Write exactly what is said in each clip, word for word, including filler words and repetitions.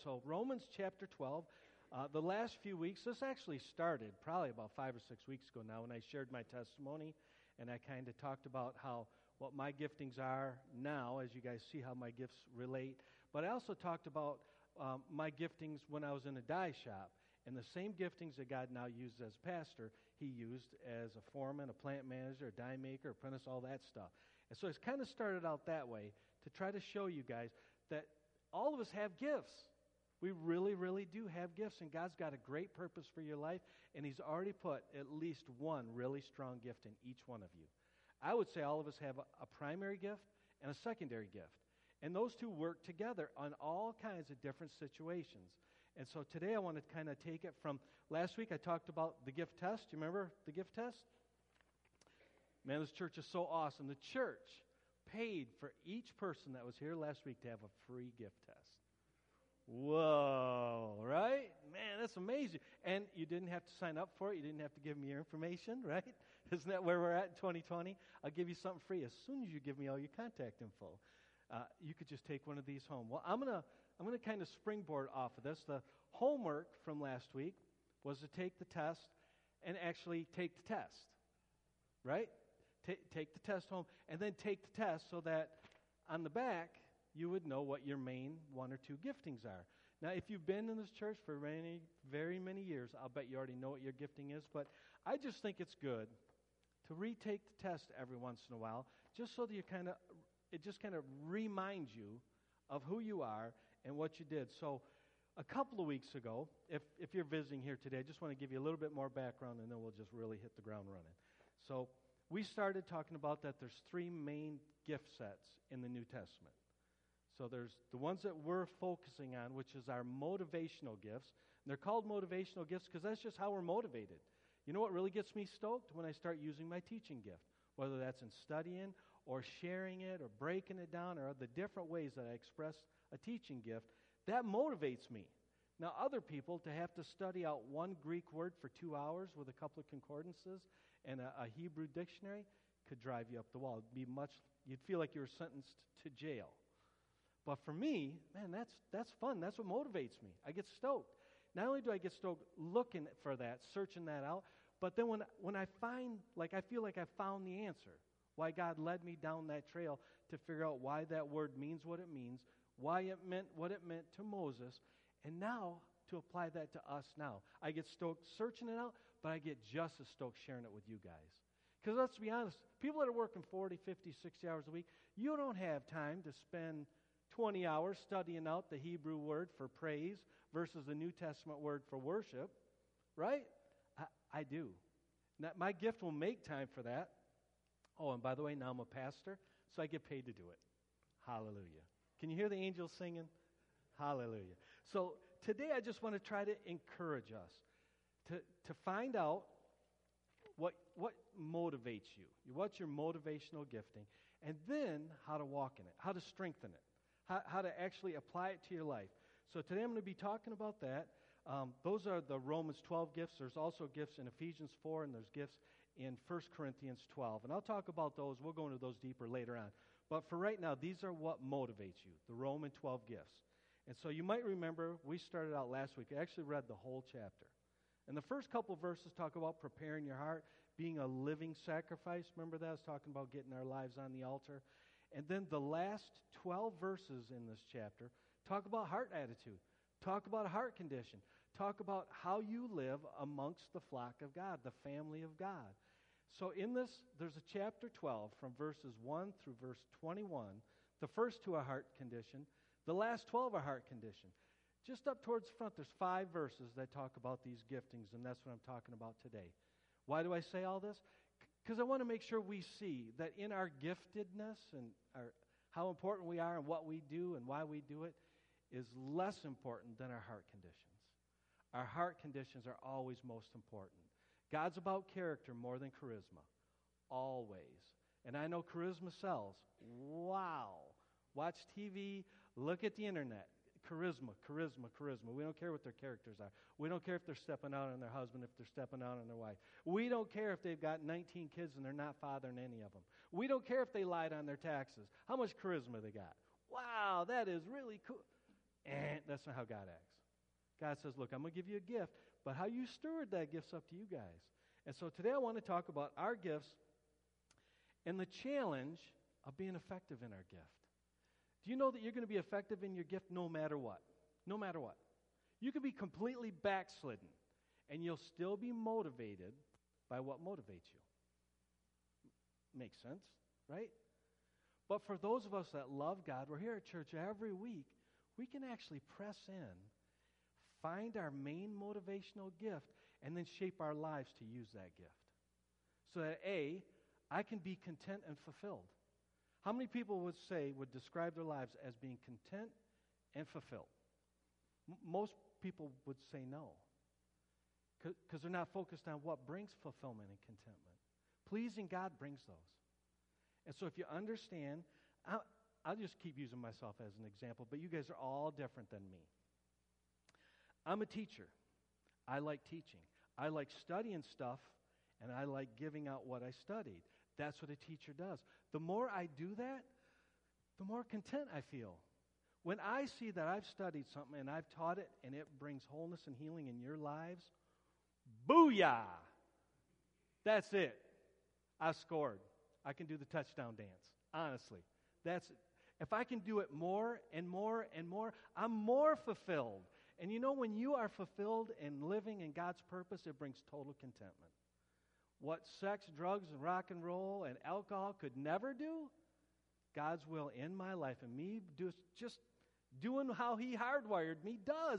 so Romans chapter twelve. Uh, the last few weeks, this actually started probably about five or six weeks ago now when I shared my testimony, and I kind of talked about how what my giftings are now, as you guys see how my gifts relate. But I also talked about um, my giftings when I was in a dye shop, and the same giftings that God now uses as pastor, He used as a foreman, a plant manager, a dye maker, apprentice, all that stuff. And so it's kind of started out that way to try to show you guys that all of us have gifts. We really, really do have gifts, and God's got a great purpose for your life, and He's already put at least one really strong gift in each one of you. I would say all of us have a, a primary gift and a secondary gift, and those two work together on all kinds of different situations. And so today I want to kind of take it from last week. I talked about the gift test. You remember the gift test? Man, this church is so awesome. The church paid for each person that was here last week to have a free gift test. Whoa, right? Man, that's amazing. And you didn't have to sign up for it. You didn't have to give me your information, right? Isn't that where we're at in twenty twenty? I'll give you something free as soon as you give me all your contact info. Uh, you could just take one of these home. Well, I'm going to I'm gonna kind of springboard off of this. The homework from last week was to take the test and actually take the test, right? T- take the test home and then take the test so that on the back you would know what your main one or two giftings are. Now, if you've been in this church for many, very many years, I'll bet you already know what your gifting is, but I just think it's good to retake the test every once in a while, just so that you kind of, it just kind of reminds you of who you are and what you did. So, a couple of weeks ago, if, if you're visiting here today, I just want to give you a little bit more background, and then we'll just really hit the ground running. So, we started talking about that there's three main gift sets in the New Testament. So there's the ones that we're focusing on, which is our motivational gifts. And they're called motivational gifts because that's just how we're motivated. You know what really gets me stoked? When I start using my teaching gift, whether that's in studying or sharing it or breaking it down or the different ways that I express a teaching gift, that motivates me. Now, other people, to have to study out one Greek word for two hours with a couple of concordances and a, a Hebrew dictionary could drive you up the wall. It'd be much, you'd feel like you were sentenced to jail. But for me, man, that's that's fun. That's what motivates me. I get stoked. Not only do I get stoked looking for that, searching that out, but then when when I find, like I feel like I found the answer, why God led me down that trail to figure out why that word means what it means, why it meant what it meant to Moses, and now to apply that to us now. I get stoked searching it out, but I get just as stoked sharing it with you guys. Because let's be honest, people that are working forty, fifty, sixty hours a week, you don't have time to spend twenty hours studying out the Hebrew word for praise versus the New Testament word for worship, right? I, I do. Now, my gift will make time for that. Oh, and by the way, now I'm a pastor, so I get paid to do it. Hallelujah. Can you hear the angels singing? Hallelujah. So today I just want to try to encourage us to, to find out what, what motivates you, what's your motivational gifting, and then how to walk in it, how to strengthen it. How, how to actually apply it to your life. So today I'm going to be talking about that. Um, those are the Romans twelve gifts. There's also gifts in Ephesians four, and there's gifts in First Corinthians twelve. And I'll talk about those. We'll go into those deeper later on. But for right now, these are what motivates you, the Roman twelve gifts. And so you might remember, we started out last week. I actually read the whole chapter. And the first couple verses talk about preparing your heart, being a living sacrifice. Remember that? I was talking about getting our lives on the altar. And then the last twelve verses in this chapter talk about heart attitude, talk about heart condition, talk about how you live amongst the flock of God, the family of God. So in this, there's a chapter twelve from verses one through verse twenty-one. The first two are heart condition. The last twelve are heart condition. Just up towards the front, there's five verses that talk about these giftings, and that's what I'm talking about today. Why do I say all this? Because I want to make sure we see that in our giftedness and our, how important we are and what we do and why we do it is less important than our heart conditions. Our heart conditions are always most important. God's about character more than charisma. Always. And I know charisma sells. Wow. Watch T V, look at the internet. Charisma, charisma, charisma. We don't care what their characters are. We don't care if they're stepping out on their husband, if they're stepping out on their wife. We don't care if they've got nineteen kids and they're not fathering any of them. We don't care if they lied on their taxes. How much charisma they got. Wow, that is really cool. And that's not how God acts. God says, look, I'm going to give you a gift, but how you steward that gift's up to you guys. And so today I want to talk about our gifts and the challenge of being effective in our gift. Do you know that you're going to be effective in your gift no matter what? No matter what. You can be completely backslidden, and you'll still be motivated by what motivates you. Makes sense, right? But for those of us that love God, we're here at church every week, we can actually press in, find our main motivational gift, and then shape our lives to use that gift. So that, A, I can be content and fulfilled. How many people would say, would describe their lives as being content and fulfilled? M- most people would say no. Because they're not focused on what brings fulfillment and contentment. Pleasing God brings those. And so if you understand, I'll, I'll just keep using myself as an example, but you guys are all different than me. I'm a teacher. I like teaching. I like studying stuff, and I like giving out what I studied. That's what a teacher does. The more I do that, the more content I feel. When I see that I've studied something and I've taught it and it brings wholeness and healing in your lives, booyah! That's it. I scored. I can do the touchdown dance. Honestly. That's it. If I can do it more and more and more, I'm more fulfilled. And you know, when you are fulfilled and living in God's purpose, it brings total contentment. What sex, drugs, and rock and roll and alcohol could never do, God's will in my life and me do, just doing how He hardwired me does.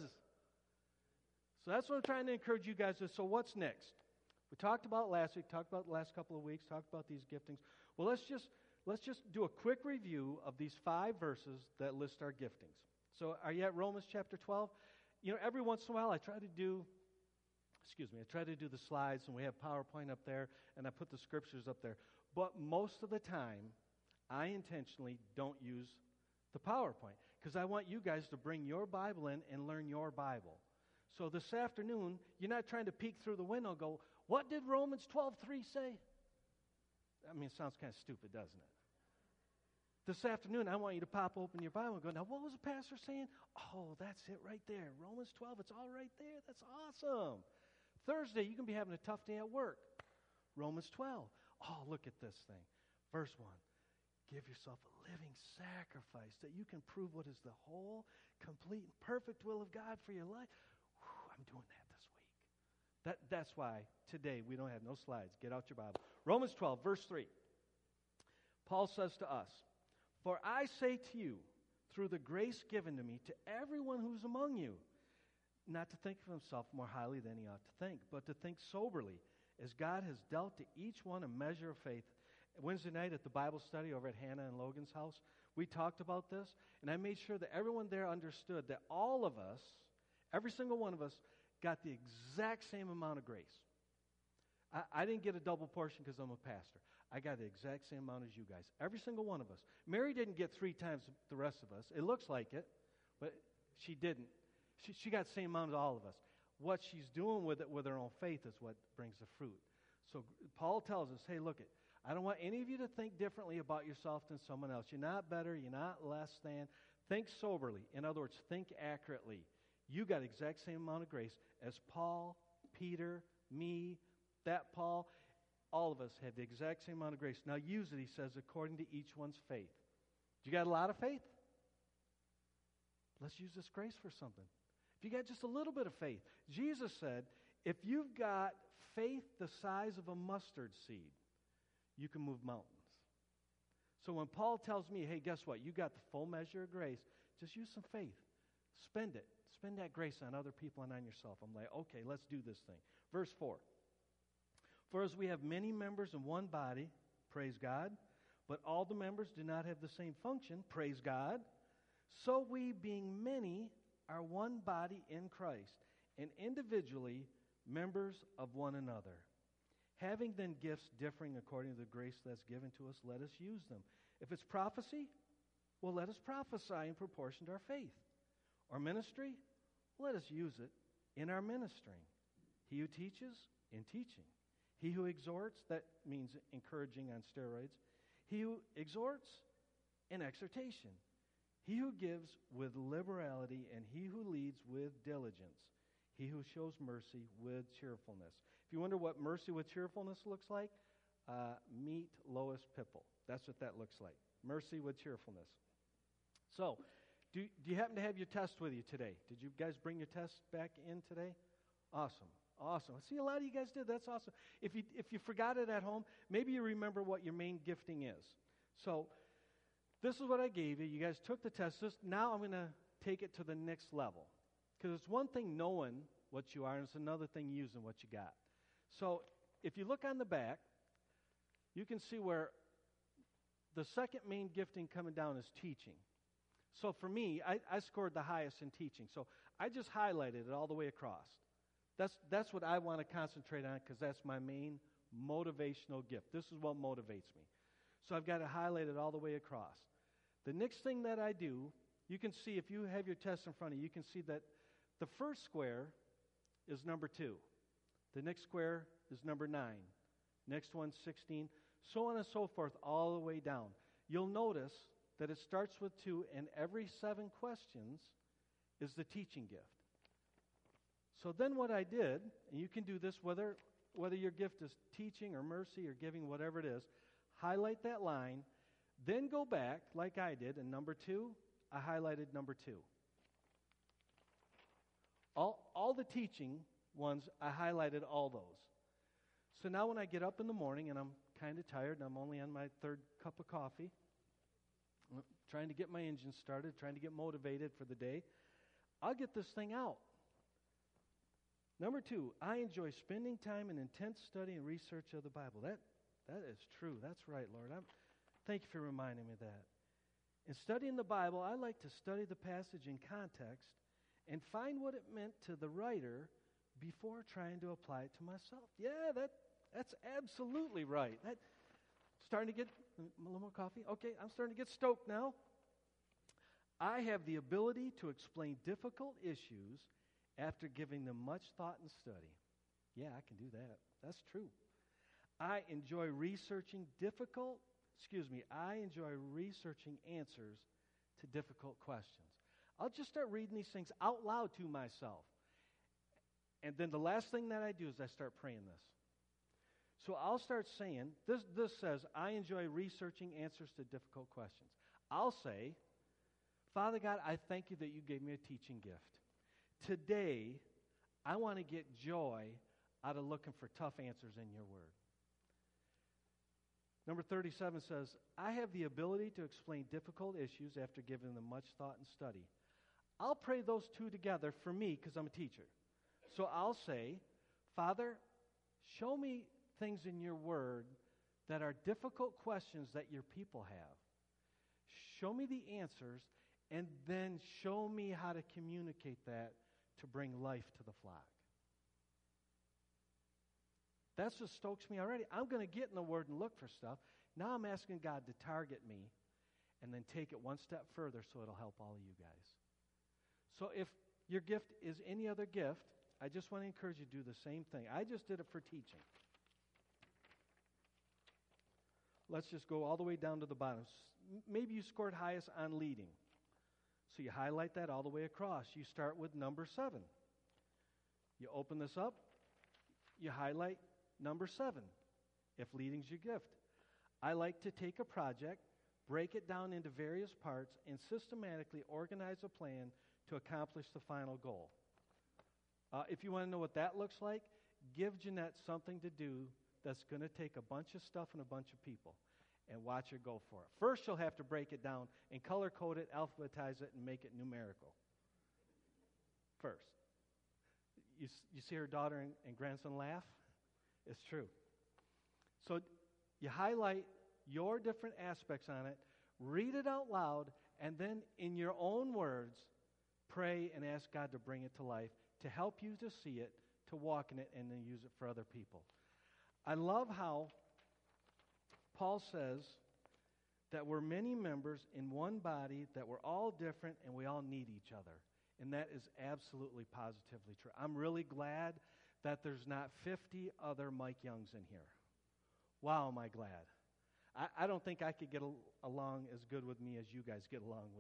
So that's what I'm trying to encourage you guys with. So what's next? We talked about last week, talked about the last couple of weeks, talked about these giftings. Well, let's just let's just do a quick review of these five verses that list our giftings. So are you at Romans chapter twelve? You know, every once in a while I try to do Excuse me, I try to do the slides, and we have PowerPoint up there, and I put the scriptures up there. But most of the time, I intentionally don't use the PowerPoint, because I want you guys to bring your Bible in and learn your Bible. So this afternoon, you're not trying to peek through the window and go, what did Romans twelve three say? I mean, it sounds kind of stupid, doesn't it? This afternoon, I want you to pop open your Bible and go, now what was the pastor saying? Oh, that's it right there. Romans twelve, it's all right there. That's awesome. Thursday, you can be having a tough day at work. Romans twelve. Oh, look at this thing. Verse one. Give yourself a living sacrifice that you can prove what is the whole, complete, and perfect will of God for your life. Whew, I'm doing that this week. That, that's why today we don't have no slides. Get out your Bible. Romans twelve, verse three. Paul says to us, for I say to you, through the grace given to me, to everyone who's among you, not to think of himself more highly than he ought to think, but to think soberly, as God has dealt to each one a measure of faith. Wednesday night at the Bible study over at Hannah and Logan's house, we talked about this, and I made sure that everyone there understood that all of us, every single one of us, got the exact same amount of grace. I, I didn't get a double portion because I'm a pastor. I got the exact same amount as you guys, every single one of us. Mary didn't get three times the rest of us. It looks like it, but she didn't. She, she got the same amount as all of us. What she's doing with it, with her own faith, is what brings the fruit. So Paul tells us, hey, look, it. I don't want any of you to think differently about yourself than someone else. You're not better. You're not less than. Think soberly. In other words, think accurately. You got the exact same amount of grace as Paul, Peter, me, that Paul. All of us have the exact same amount of grace. Now use it, he says, according to each one's faith. You got a lot of faith? Let's use this grace for something. If you got just a little bit of faith, Jesus said, if you've got faith the size of a mustard seed, you can move mountains. So when Paul tells me, hey, guess what? You got the full measure of grace, just use some faith. Spend it. Spend that grace on other people and on yourself. I'm like, okay, let's do this thing. Verse four. For as we have many members in one body, praise God, but all the members do not have the same function, praise God, so we, being many, are one body in Christ, and individually members of one another. Having then gifts differing according to the grace that's given to us, let us use them. If it's prophecy, well, let us prophesy in proportion to our faith. Or ministry, let us use it in our ministering. He who teaches, in teaching. He who exhorts, that means encouraging on steroids. He who exhorts, in exhortation. He who gives with liberality, and he who leads with diligence. He who shows mercy with cheerfulness. If you wonder what mercy with cheerfulness looks like, uh, meet Lois Pipple. That's what that looks like. Mercy with cheerfulness. So, do, do you happen to have your test with you today? Did you guys bring your test back in today? Awesome. Awesome. I see a lot of you guys did. That's awesome. If you if you forgot it at home, maybe you remember what your main gifting is. So, this is what I gave you. You guys took the test. This, now I'm going to take it to the next level. Because it's one thing knowing what you are, and it's another thing using what you got. So, if you look on the back, you can see where the second main gifting coming down is teaching. So for me, I, I scored the highest in teaching. So I just highlighted it all the way across. That's, that's what I want to concentrate on because that's my main motivational gift. This is what motivates me. So I've got it highlighted all the way across. The next thing that I do, you can see, if you have your test in front of you, you can see that the first square is number two. The next square is number nine. Next one, sixteen. So on and so forth, all the way down. You'll notice that it starts with two, and every seven questions is the teaching gift. So then what I did, and you can do this whether whether your gift is teaching or mercy or giving, whatever it is, highlight that line, then go back like I did, and number two, I highlighted number two. All, all the teaching ones, I highlighted all those. So now when I get up in the morning and I'm kind of tired and I'm only on my third cup of coffee, I'm trying to get my engine started, trying to get motivated for the day, I'll get this thing out. Number two, I enjoy spending time in intense study and research of the Bible. That that is true. That's right, Lord. I'm, thank you for reminding me of that. In studying the Bible, I like to study the passage in context and find what it meant to the writer before trying to apply it to myself. Yeah, that that's absolutely right. That starting to get a little more coffee. Okay, I'm starting to get stoked now. I have the ability to explain difficult issues after giving them much thought and study. Yeah, I can do that. That's true. I enjoy researching difficult, excuse me, I enjoy researching answers to difficult questions. I'll just start reading these things out loud to myself. And then the last thing that I do is I start praying this. So I'll start saying, this, this says, I enjoy researching answers to difficult questions. I'll say, Father God, I thank you that you gave me a teaching gift. Today, I want to get joy out of looking for tough answers in your word. Number thirty-seven says, I have the ability to explain difficult issues after giving them much thought and study. I'll pray those two together for me because I'm a teacher. So I'll say, Father, show me things in your word that are difficult questions that your people have. Show me the answers, and then show me how to communicate that to bring life to the flock. That's what stokes me already. I'm going to get in the Word and look for stuff. Now I'm asking God to target me and then take it one step further so it'll help all of you guys. So if your gift is any other gift, I just want to encourage you to do the same thing. I just did it for teaching. Let's just go all the way down to the bottom. Maybe you scored highest on leading. So you highlight that all the way across. You start with number seven. You open this up. You highlight number seven, if leading's your gift. I like to take a project, break it down into various parts, and systematically organize a plan to accomplish the final goal. Uh, if you want to know what that looks like, give Jeanette something to do that's going to take a bunch of stuff and a bunch of people, and watch her go for it. First, she'll have to break it down and color code it, alphabetize it, and make it numerical. First. You, you see her daughter and, and grandson laugh? It's true. So you highlight your different aspects on it, read it out loud, and then in your own words, pray and ask God to bring it to life, to help you to see it, to walk in it, and then use it for other people. I love how Paul says that we're many members in one body, that we're all different, and we all need each other. And that is absolutely positively true. I'm really glad that there's not fifty other Mike Youngs in here. Wow, am I glad. I, I don't think I could get al- along as good with me as you guys get along with me.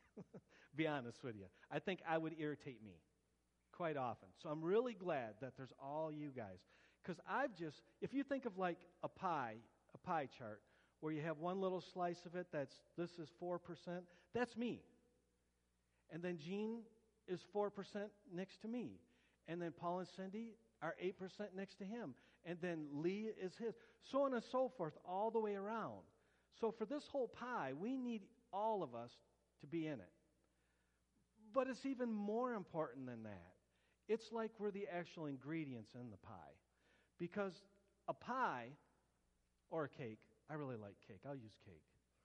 Be honest with you. I think I would irritate me quite often. So I'm really glad that there's all you guys. Because I've just, if you think of like a pie, a pie chart, where you have one little slice of it that's, this is four percent, that's me. And then Gene is four percent next to me. And then Paul and Cindy are eight percent next to him. And then Lee is his. So on and so forth, all the way around. So for this whole pie, we need all of us to be in it. But it's even more important than that. It's like we're the actual ingredients in the pie. Because a pie, or a cake, I really like cake. I'll use cake.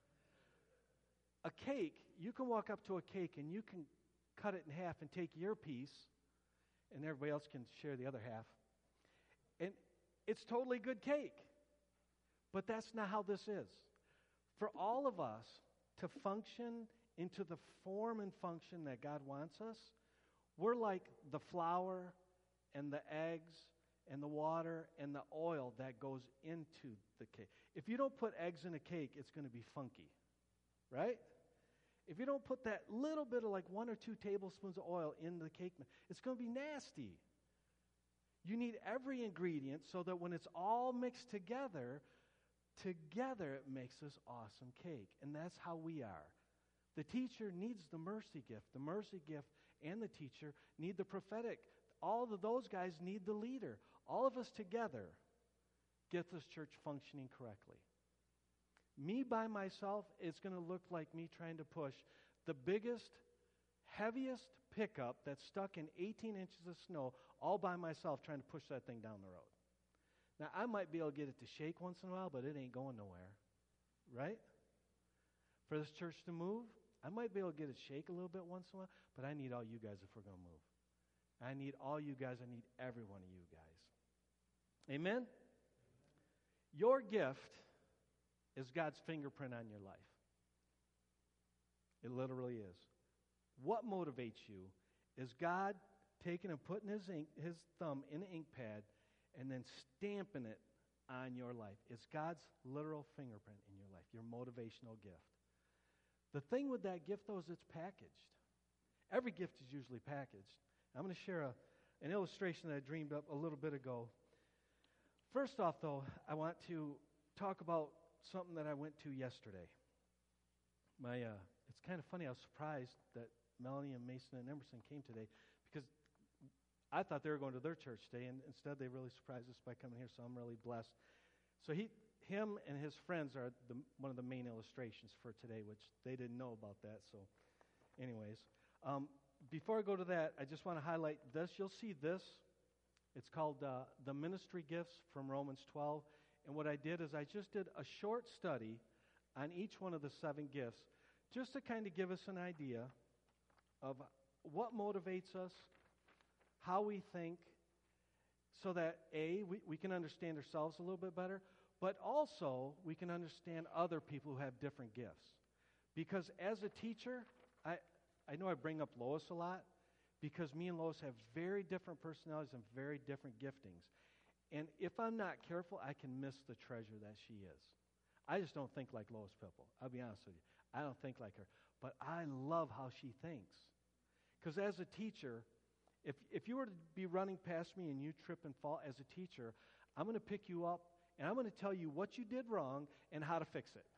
A cake, you can walk up to a cake and you can cut it in half and take your piece, and everybody else can share the other half. And it's totally good cake. But that's not how this is. For all of us to function into the form and function that God wants us, we're like the flour and the eggs and the water and the oil that goes into the cake. If you don't put eggs in a cake, it's going to be funky, right? If you don't put that little bit of like one or two tablespoons of oil in the cake, it's going to be nasty. You need every ingredient so that when it's all mixed together, together it makes this awesome cake. And that's how we are. The teacher needs the mercy gift. The mercy gift and the teacher need the prophetic. All of those guys need the leader. All of us together get this church functioning correctly. Me by myself, it's going to look like me trying to push the biggest, heaviest pickup that's stuck in eighteen inches of snow all by myself trying to push that thing down the road. Now, I might be able to get it to shake once in a while, but it ain't going nowhere, right? For this church to move, I might be able to get it shake a little bit once in a while, but I need all you guys if we're going to move. I need all you guys. I need every one of you guys. Amen? Your gift is God's fingerprint on your life. It literally is. What motivates you is God taking and putting his ink, his thumb in an ink pad and then stamping it on your life. It's God's literal fingerprint in your life, your motivational gift. The thing with that gift, though, is it's packaged. Every gift is usually packaged. I'm going to share a, an illustration that I dreamed up a little bit ago. First off, though, I want to talk about something that I went to yesterday. My, uh, it's kind of funny. I was surprised that Melanie and Mason and Emerson came today because I thought they were going to their church today, and instead they really surprised us by coming here, so I'm really blessed. So he, him and his friends are the, one of the main illustrations for today, which they didn't know about that. So anyways, um, before I go to that, I just want to highlight this. You'll see this. It's called uh, The Ministry Gifts from Romans twelve. And what I did is I just did a short study on each one of the seven gifts just to kind of give us an idea of what motivates us, how we think, so that, A, we, we can understand ourselves a little bit better, but also we can understand other people who have different gifts. Because as a teacher, I, I know I bring up Lois a lot, because me and Lois have very different personalities and very different giftings. And if I'm not careful, I can miss the treasure that she is. I just don't think like Lois Pipple. I'll be honest with you. I don't think like her. But I love how she thinks. Because as a teacher, if if you were to be running past me and you trip and fall as a teacher, I'm going to pick you up and I'm going to tell you what you did wrong and how to fix it.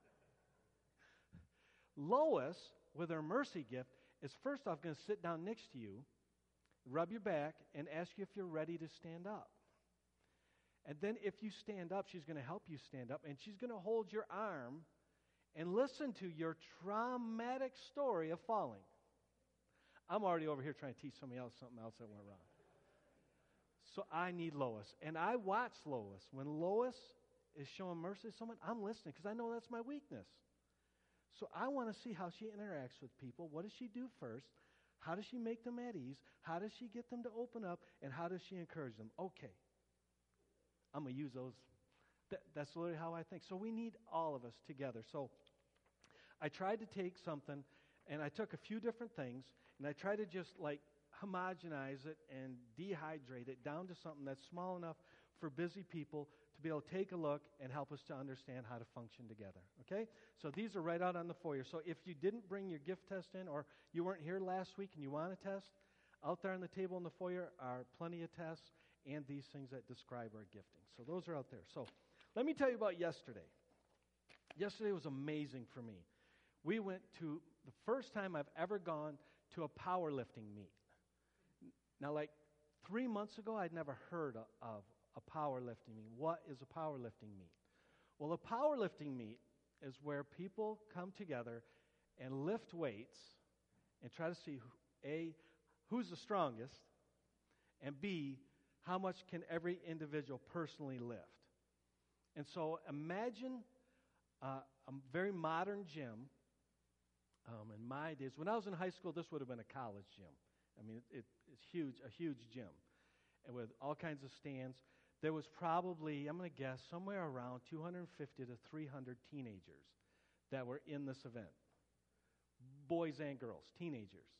Lois, with her mercy gift, is first off going to sit down next to you, rub your back, and ask you if you're ready to stand up. And then if you stand up, she's going to help you stand up, and she's going to hold your arm and listen to your traumatic story of falling. I'm already over here trying to teach somebody else something else that went wrong. So I need Lois. And I watch Lois. When Lois is showing mercy to someone, I'm listening because I know that's my weakness. So I want to see how she interacts with people. What does she do first? How does she make them at ease? How does she get them to open up? And how does she encourage them? Okay. I'm going to use those. Th- that's literally how I think. So we need all of us together. So I tried to take something, and I took a few different things, and I tried to just like homogenize it and dehydrate it down to something that's small enough for busy people to be able to take a look and help us to understand how to function together, okay? So these are right out on the foyer. So if you didn't bring your gift test in or you weren't here last week and you want a test, out there on the table in the foyer are plenty of tests and these things that describe our gifting. So those are out there. So let me tell you about yesterday. Yesterday was amazing for me. We went to the first time I've ever gone to a powerlifting meet. Now, like three months ago, I'd never heard of, of a powerlifting meet. What is a powerlifting meet? Well, a powerlifting meet is where people come together and lift weights and try to see, who, A, who's the strongest, and B, how much can every individual personally lift. And so imagine uh, a very modern gym. Um, in my days, when I was in high school, this would have been a college gym. I mean, it, it, it's huge, a huge gym, and with all kinds of stands. There was probably, I'm going to guess, somewhere around two hundred fifty to three hundred teenagers that were in this event. Boys and girls, teenagers.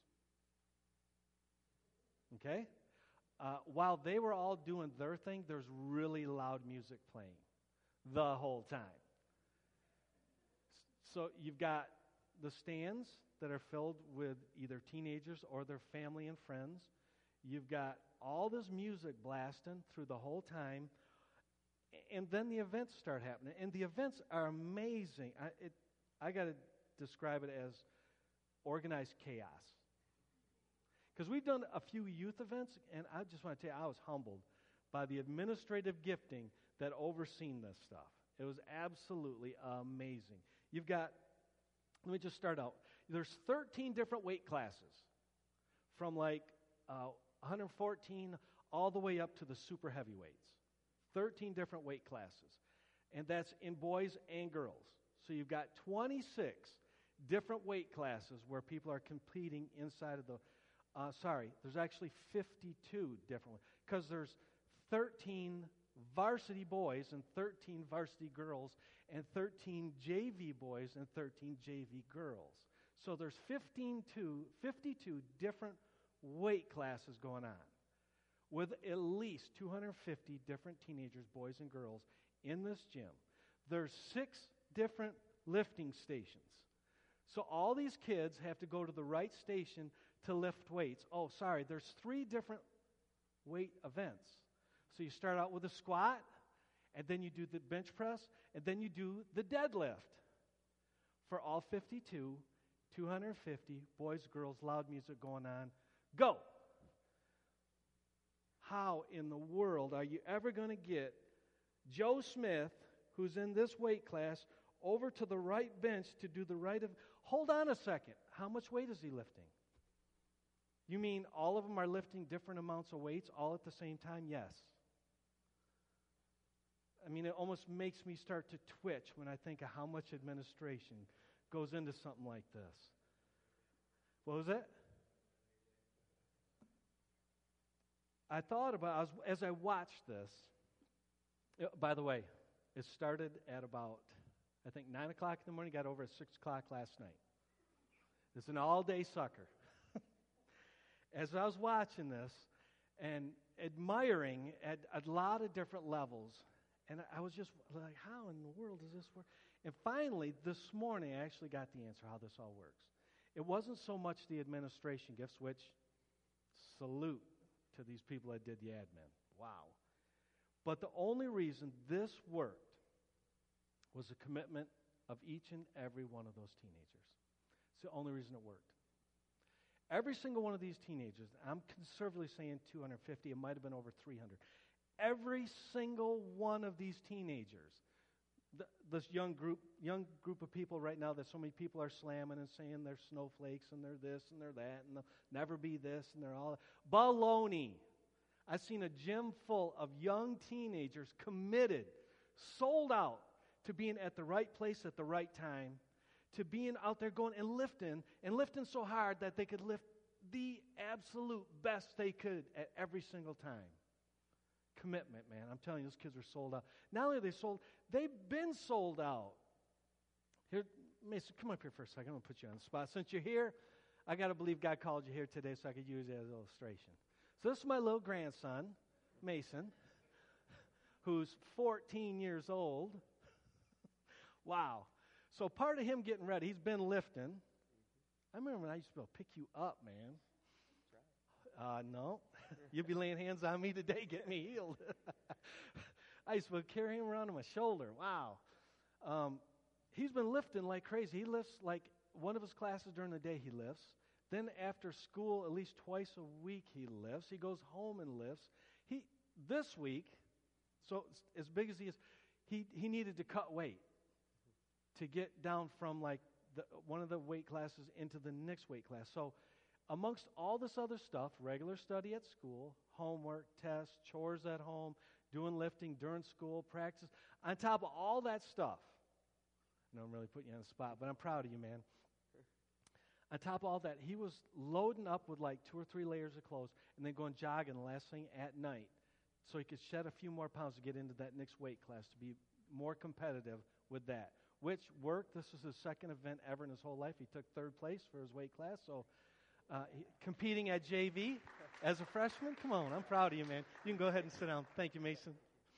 Okay? Uh, while they were all doing their thing, there's really loud music playing the whole time. So you've got the stands that are filled with either teenagers or their family and friends. You've got all this music blasting through the whole time, and then the events start happening. And the events are amazing. I, it, I got to describe it as organized chaos. Because we've done a few youth events, and I just want to tell you, I was humbled by the administrative gifting that overseen this stuff. It was absolutely amazing. You've got, let me just start out. There's thirteen different weight classes, from like uh, one hundred fourteen all the way up to the super heavyweights. thirteen different weight classes. And that's in boys and girls. So you've got twenty-six different weight classes where people are competing inside of the, uh, sorry, there's actually fifty-two different ones. Because there's thirteen varsity boys and thirteen varsity girls and thirteen J V boys and thirteen J V girls. So there's fifteen to fifty-two different weight classes going on with at least two hundred fifty different teenagers, boys and girls, in this gym. There's six different lifting stations. So all these kids have to go to the right station to lift weights. Oh, sorry, there's three different weight events. So you start out with a squat, and then you do the bench press, and then you do the deadlift. For all fifty-two, two hundred fifty, boys, girls, loud music going on. Go! How in the world are you ever going to get Joe Smith, who's in this weight class, over to the right bench to do the right of... Hold on a second. How much weight is he lifting? You mean all of them are lifting different amounts of weights all at the same time? Yes. I mean, it almost makes me start to twitch when I think of how much administration goes into something like this. What was that? I thought about, as I watched this, by the way, it started at about, I think, nine o'clock in the morning, got over at six o'clock last night. It's an all-day sucker. As I was watching this and admiring at a lot of different levels, and I was just like, how in the world does this work? And finally, this morning, I actually got the answer how this all works. It wasn't so much the administration gifts, which, salute to these people that did the admin. Wow. But the only reason this worked was the commitment of each and every one of those teenagers. It's the only reason it worked. Every single one of these teenagers, I'm conservatively saying two hundred fifty, it might have been over three hundred. Every single one of these teenagers, th- this young group, young group of people right now that so many people are slamming and saying they're snowflakes and they're this and they're that and they'll never be this and they're all baloney. I've seen a gym full of young teenagers committed, sold out to being at the right place at the right time, to being out there going and lifting, and lifting so hard that they could lift the absolute best they could at every single time. Commitment, man. I'm telling you, those kids are sold out. Not only are they sold, they've been sold out. Here, Mason, come up here for a second. I'm going to put you on the spot. Since you're here, I got to believe God called you here today so I could use it as an illustration. So this is my little grandson, Mason, who's fourteen years old. Wow. So part of him getting ready, he's been lifting. I remember when I used to be able to pick you up, man. Uh, no. You'll be laying hands on me today, get me healed. I used to carry him around on my shoulder. Wow. Um, he's been lifting like crazy. He lifts like one of his classes during the day he lifts. Then after school, at least twice a week he lifts. He goes home and lifts. He this week, so as big as he is, he, he needed to cut weight to get down from like the, one of the weight classes into the next weight class. So amongst all this other stuff, regular study at school, homework, tests, chores at home, doing lifting during school, practice, on top of all that stuff, I know I'm really putting you on the spot, but I'm proud of you, man. On top of all that, he was loading up with like two or three layers of clothes and then going jogging the last thing at night so he could shed a few more pounds to get into that next weight class to be more competitive with that, which worked. This was his second event ever in his whole life. He took third place for his weight class, so uh, he, competing at J V as a freshman. Come on, I'm proud of you, man. You can go ahead and sit down. Thank you, Mason.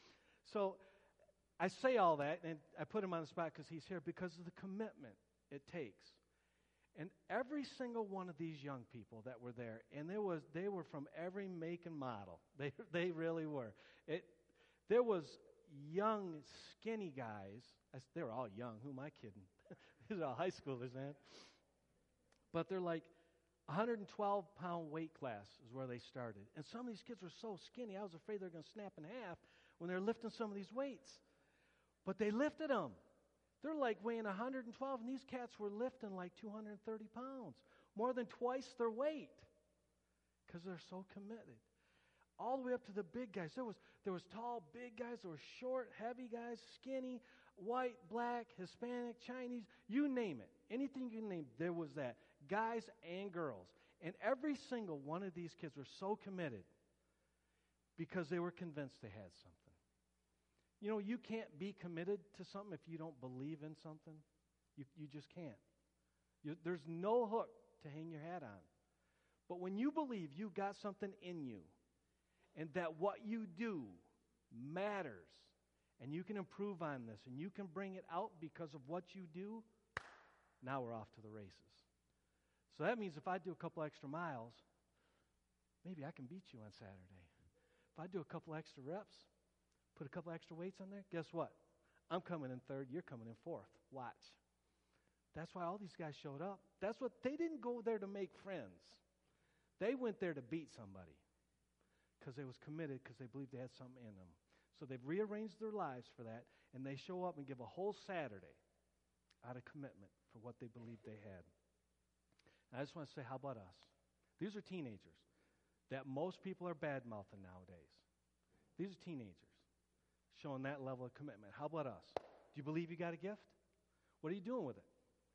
So I say all that, and I put him on the spot because he's here, because of the commitment it takes. And every single one of these young people that were there, and there was, they were from every make and model. They they really were. It, there was young, skinny guys. I, they were all young. Who am I kidding? These are all high schoolers, man. But they're like one hundred twelve pound weight class is where they started. And some of these kids were so skinny, I was afraid they were going to snap in half when they were lifting some of these weights. But they lifted them. They're like weighing one hundred twelve, and these cats were lifting like two hundred thirty pounds, more than twice their weight, because they're so committed. All the way up to the big guys. There was there was tall, big guys. There were short, heavy guys, skinny, white, black, Hispanic, Chinese, you name it. Anything you can name, there was that. Guys and girls. And every single one of these kids were so committed because they were convinced they had something. You know, you can't be committed to something if you don't believe in something. You, you just can't. You, there's no hook to hang your hat on. But when you believe you've got something in you and that what you do matters and you can improve on this and you can bring it out because of what you do, now we're off to the races. So that means if I do a couple extra miles, maybe I can beat you on Saturday. If I do a couple extra reps, put a couple extra weights on there, guess what? I'm coming in third, you're coming in fourth. Watch. That's why all these guys showed up. That's what, they didn't go there to make friends. They went there to beat somebody because they was committed, because they believed they had something in them. So they've rearranged their lives for that, and they show up and give a whole Saturday out of commitment for what they believed they had. And I just want to say, how about us? These are teenagers that most people are bad-mouthing nowadays. These are teenagers showing that level of commitment. How about us? Do you believe you got a gift? What are you doing with it?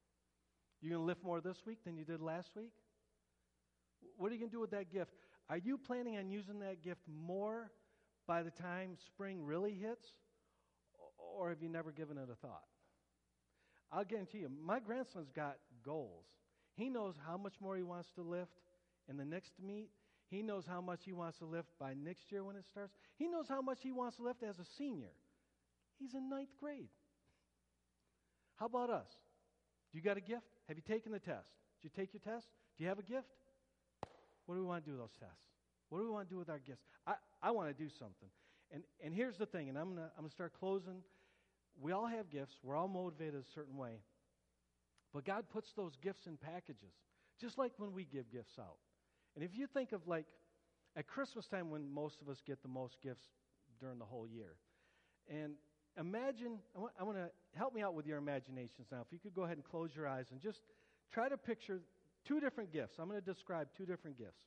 You going to lift more this week than you did last week? What are you going to do with that gift? Are you planning on using that gift more by the time spring really hits? Or have you never given it a thought? I'll guarantee you, my grandson's got goals. He knows how much more he wants to lift in the next meet. He knows how much he wants to lift by next year when it starts. He knows how much he wants to lift as a senior. He's in ninth grade. How about us? Do you got a gift? Have you taken the test? Did you take your test? Do you have a gift? What do we want to do with those tests? What do we want to do with our gifts? I, I want to do something. And and here's the thing, and I'm going to I'm gonna start closing. We all have gifts. We're all motivated a certain way. But God puts those gifts in packages, just like when we give gifts out. And if you think of like at Christmas time when most of us get the most gifts during the whole year. And imagine, I want, I want to help me out with your imaginations now. If you could go ahead and close your eyes and just try to picture two different gifts. I'm going to describe two different gifts.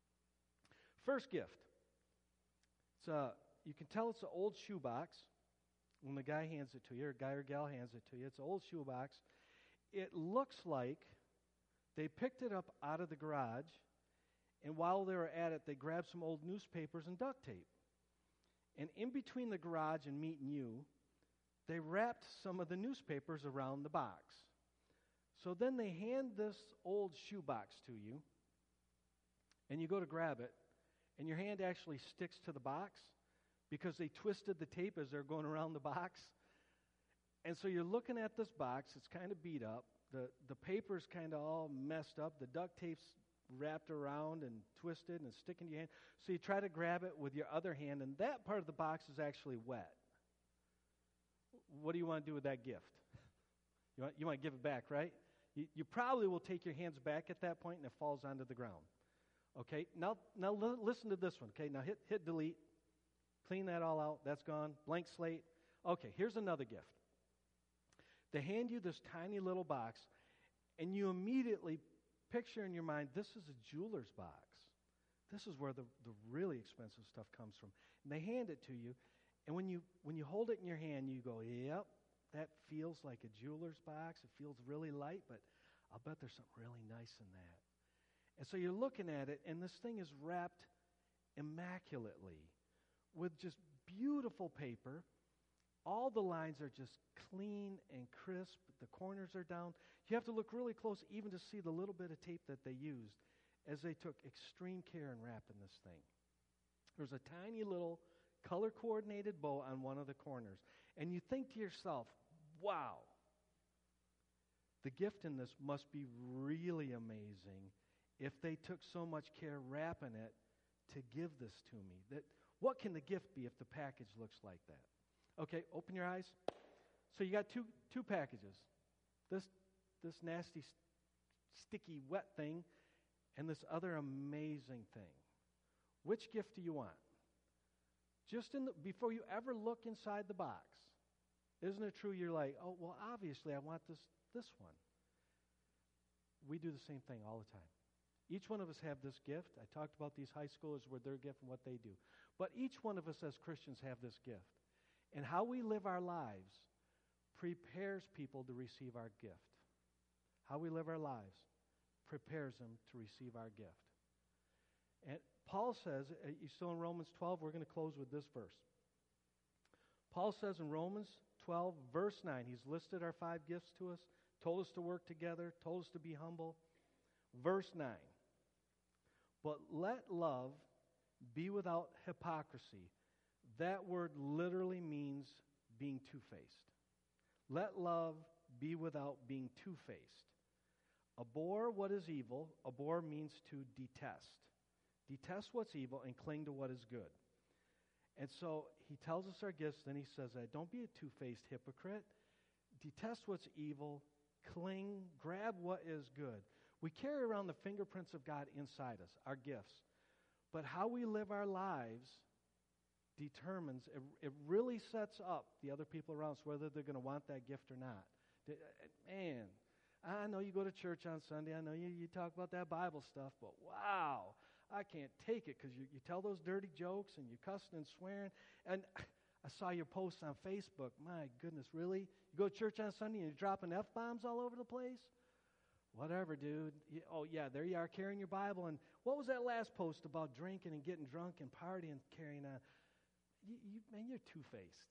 First gift. It's a, you can tell it's an old shoebox when the guy hands it to you, or guy or gal hands it to you. It's an old shoebox. It looks like they picked it up out of the garage, and while they were at it, they grabbed some old newspapers and duct tape. And in between the garage and meeting you, they wrapped some of the newspapers around the box. So then they hand this old shoebox to you, and you go to grab it, and your hand actually sticks to the box because they twisted the tape as they're going around the box. And so you're looking at this box. It's kind of beat up. The, the paper's kind of all messed up. The duct tape's wrapped around and twisted and sticking to your hand. So you try to grab it with your other hand, and that part of the box is actually wet. What do you want to do with that gift? You want, you want to give it back, right? You, you probably will take your hands back at that point, and it falls onto the ground. Okay, now now li- listen to this one. Okay, now hit, hit delete. Clean that all out. That's gone. Blank slate. Okay, here's another gift. They hand you this tiny little box, and you immediately picture in your mind, this is a jeweler's box. This is where the, the really expensive stuff comes from. And they hand it to you, and when you when you hold it in your hand, you go, yep, that feels like a jeweler's box. It feels really light, but I'll bet there's something really nice in that. And so you're looking at it, and this thing is wrapped immaculately with just beautiful paper. All the lines are just clean and crisp. The corners are down. You have to look really close even to see the little bit of tape that they used as they took extreme care in wrapping this thing. There's a tiny little color-coordinated bow on one of the corners. And you think to yourself, wow, the gift in this must be really amazing if they took so much care wrapping it to give this to me. That, what can the gift be if the package looks like that? Okay, open your eyes. So you got two two packages. This this nasty, st- sticky, wet thing, and this other amazing thing. Which gift do you want? Just in the, before you ever look inside the box, isn't it true? You're like, oh, well, obviously I want this this one. We do the same thing all the time. Each one of us have this gift. I talked about these high schoolers with their gift and what they do. But each one of us as Christians have this gift. And how we live our lives prepares people to receive our gift. How we live our lives prepares them to receive our gift. And Paul says, uh, you're still in Romans twelve, we're going to close with this verse. Paul says in Romans twelve, verse nine, he's listed our five gifts to us, told us to work together, told us to be humble. Verse nine, but let love be without hypocrisy. That word literally means being two-faced. Let love be without being two-faced. Abhor what is evil. Abhor means to detest. Detest what's evil and cling to what is good. And so he tells us our gifts, then he says, uh, don't be a two-faced hypocrite. Detest what's evil. Cling, grab what is good. We carry around the fingerprints of God inside us, our gifts. But how we live our lives determines, it, it really sets up the other people around us, whether they're going to want that gift or not. Man, I know you go to church on Sunday. I know you, you talk about that Bible stuff, but wow, I can't take it because you, you tell those dirty jokes and you're cussing and swearing. And I saw your posts on Facebook. My goodness, really? You go to church on Sunday and you're dropping F-bombs all over the place? Whatever, dude. You, oh, yeah, there you are carrying your Bible. And what was that last post about drinking and getting drunk and partying and carrying on? You, you, man, you're two-faced.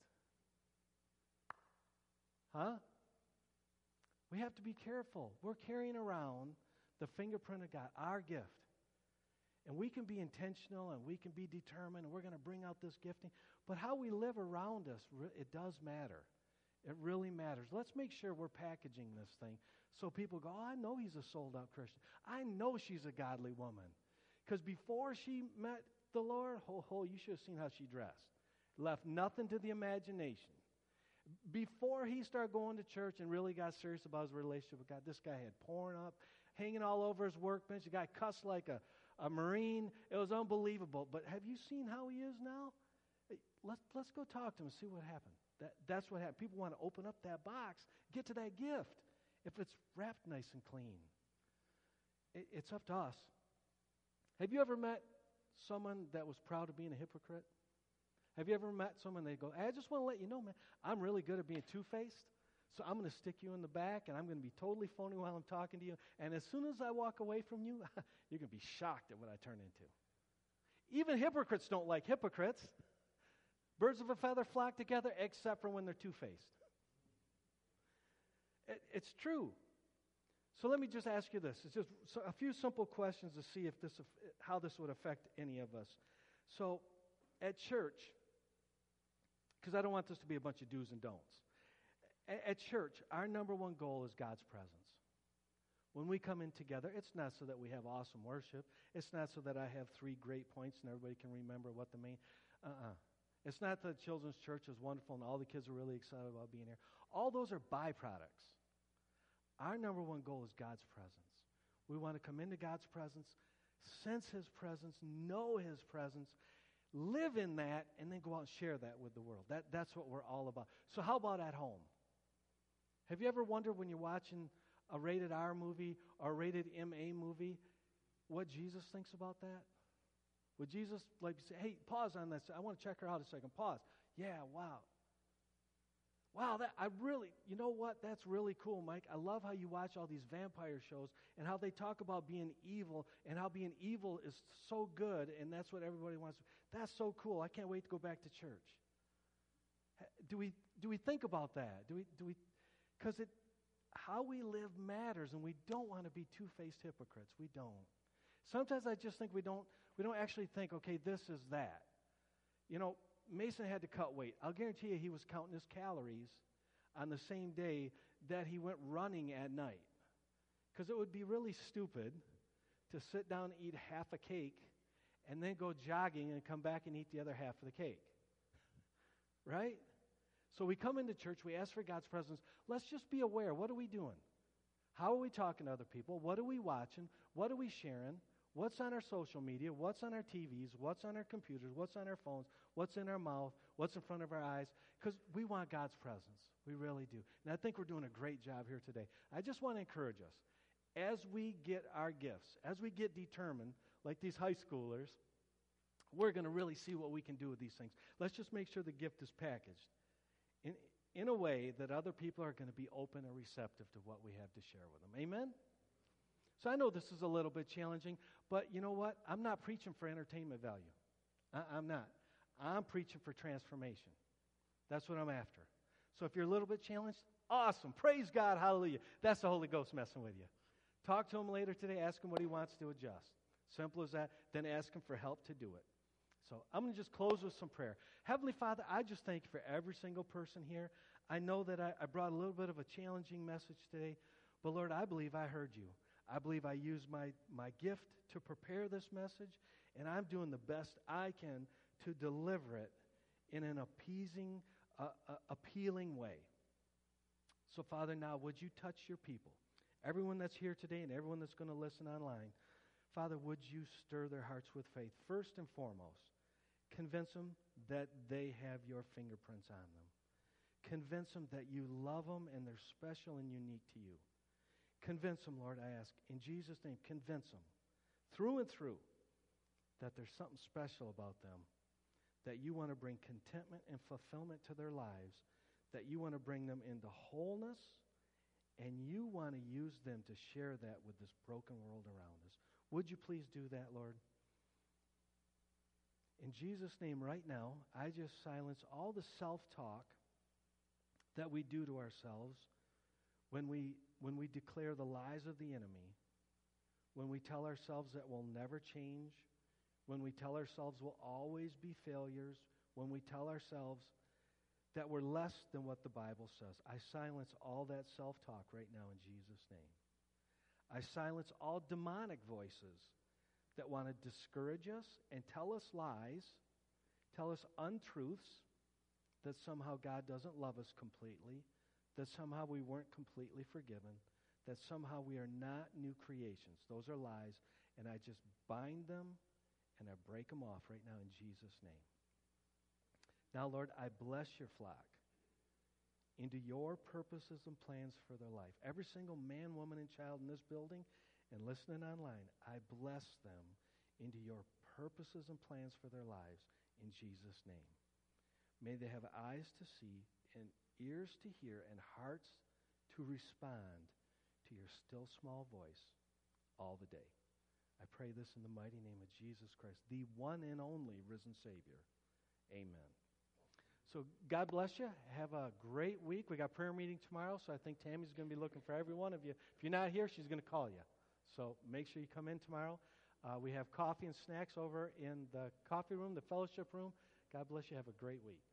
Huh? We have to be careful. We're carrying around the fingerprint of God, our gift. And we can be intentional and we can be determined and we're going to bring out this gifting. But how we live around us, it does matter. It really matters. Let's make sure we're packaging this thing so people go, oh, I know he's a sold-out Christian. I know she's a godly woman. Because before she met the Lord, ho, ho, you should have seen how she dressed. Left nothing to the imagination. Before he started going to church and really got serious about his relationship with God, this guy had porn up, hanging all over his workbench. The guy cussed like a, a Marine. It was unbelievable. But have you seen how he is now? Let's, let's go talk to him and see what happened. That, that's what happened. People want to open up that box, get to that gift, if it's wrapped nice and clean. It, it's up to us. Have you ever met someone that was proud of being a hypocrite? Have you ever met someone, they go, hey, I just want to let you know, man, I'm really good at being two-faced, so I'm going to stick you in the back, and I'm going to be totally phony while I'm talking to you, and as soon as I walk away from you, you're going to be shocked at what I turn into. Even hypocrites don't like hypocrites. Birds of a feather flock together, except for when they're two-faced. It, it's true. So let me just ask you this. It's just a few simple questions to see if this, how this would affect any of us. So at church, Because I don't want this to be a bunch of do's and don'ts. A- at church, our number one goal is God's presence. When we come in together, it's not so that we have awesome worship. It's not so that I have three great points and everybody can remember what the main... Uh-uh. It's not that children's church is wonderful and all the kids are really excited about being here. All those are byproducts. Our number one goal is God's presence. We want to come into God's presence, sense His presence, know His presence, live in that, and then go out and share that with the world. That, that's what we're all about. So how about at home? Have you ever wondered when you're watching a rated R movie or a rated M A movie what Jesus thinks about that? Would Jesus like say, hey, pause on this. I want to check her out a second. Pause. Yeah, wow. Wow, that I really, you know what? That's really cool, Mike. I love how you watch all these vampire shows and how they talk about being evil and how being evil is so good and that's what everybody wants. That's so cool. I can't wait to go back to church. Do we do we think about that? Do we do we because it how we live matters and we don't want to be two-faced hypocrites. We don't. Sometimes I just think we don't we don't actually think, okay, this is that. You know, Mason had to cut weight. I'll guarantee you he was counting his calories on the same day that he went running at night. Because it would be really stupid to sit down and eat half a cake and then go jogging and come back and eat the other half of the cake. Right? So we come into church, we ask for God's presence. Let's just be aware. What are we doing? How are we talking to other people? What are we watching? What are we sharing? What's on our social media? What's on our T Vs? What's on our computers? What's on our phones? What's in our mouth? What's in front of our eyes? Because we want God's presence. We really do. And I think we're doing a great job here today. I just want to encourage us. As we get our gifts, as we get determined, like these high schoolers, we're going to really see what we can do with these things. Let's just make sure the gift is packaged in, in a way that other people are going to be open and receptive to what we have to share with them. Amen? So I know this is a little bit challenging, but you know what? I'm not preaching for entertainment value. I, I'm not. I'm preaching for transformation. That's what I'm after. So if you're a little bit challenged, awesome. Praise God. Hallelujah. That's the Holy Ghost messing with you. Talk to him later today. Ask him what he wants to adjust. Simple as that. Then ask him for help to do it. So I'm going to just close with some prayer. Heavenly Father, I just thank you for every single person here. I know that I, I brought a little bit of a challenging message today, but Lord, I believe I heard you. I believe I used my, my gift to prepare this message, and I'm doing the best I can to deliver it in an appeasing, uh, uh, appealing way. So, Father, now would you touch your people, everyone that's here today and everyone that's going to listen online. Father, would you stir their hearts with faith? First and foremost, convince them that they have your fingerprints on them. Convince them that you love them and they're special and unique to you. Convince them, Lord, I ask, in Jesus' name, convince them through and through that there's something special about them, that you want to bring contentment and fulfillment to their lives, that you want to bring them into wholeness, and you want to use them to share that with this broken world around us. Would you please do that, Lord? In Jesus' name right now, I just silence all the self-talk that we do to ourselves when we when we declare the lies of the enemy, when we tell ourselves that we'll never change, when we tell ourselves we'll always be failures, when we tell ourselves that we're less than what the Bible says. I silence all that self-talk right now in Jesus' name. I silence all demonic voices that want to discourage us and tell us lies, tell us untruths, that somehow God doesn't love us completely, that somehow we weren't completely forgiven, that somehow we are not new creations. Those are lies, and I just bind them and I break them off right now in Jesus' name. Now, Lord, I bless your flock into your purposes and plans for their life. Every single man, woman, and child in this building and listening online, I bless them into your purposes and plans for their lives in Jesus' name. May they have eyes to see and ears to hear and hearts to respond to your still small voice all the day. I pray this in the mighty name of Jesus Christ, the one and only risen Savior. Amen. So God bless you. Have a great week. We got prayer meeting tomorrow, so I think Tammy's going to be looking for every one of you. If you're not here, she's going to call you. So make sure you come in tomorrow. Uh, we have coffee and snacks over in the coffee room, the fellowship room. God bless you. Have a great week.